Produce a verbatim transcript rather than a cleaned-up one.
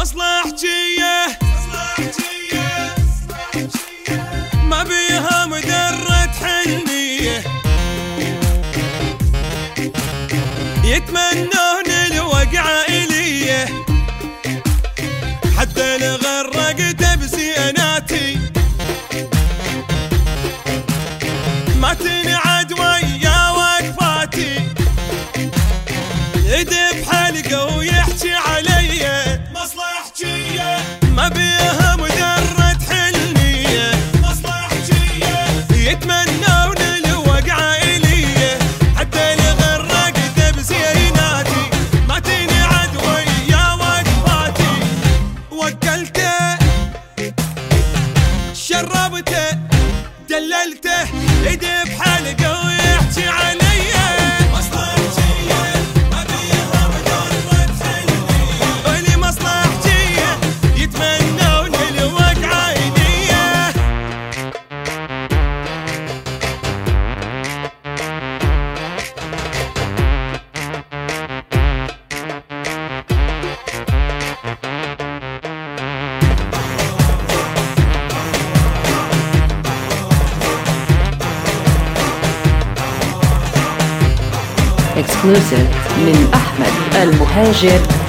مصلحجية ما بيها مدرة حنية، يتمنون الوقعة إليه حتى لغرقت بزيناتي، ما تنعد ويا وقفاتي، يدب حلقه ويحكي علي. مصلحجية ما بيها مدرة حنية، مصلحجية يتمنون الوقعة إليه حتى لغرقت بزيناتي، ما تنعد ويا وقفاتي، وكلته شربته دللته، يدب حلقه ويحكي علي. Exclusive من أحمد المهاجر.